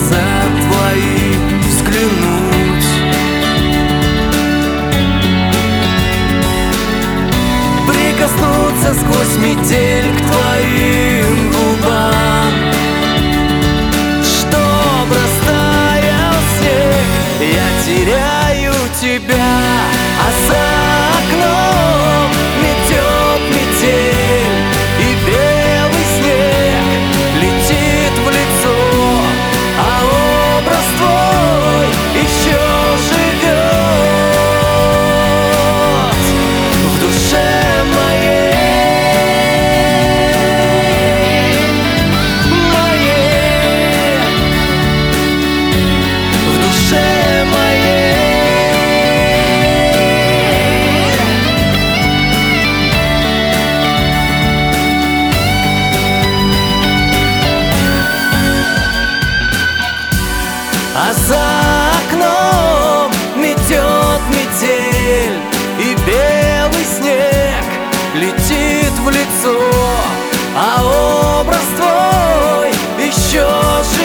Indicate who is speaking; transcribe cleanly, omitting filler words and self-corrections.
Speaker 1: глаза твои взглянуть. Прикоснуться сквозь метель к твоим губам, чтоб растаял снег. Я теряю тебя, а за окном метет метель, и белый снег летит в лицо, а образ твой еще живет в душе моей. А за окном метет метель, и белый снег летит в лицо, а образ твой еще живет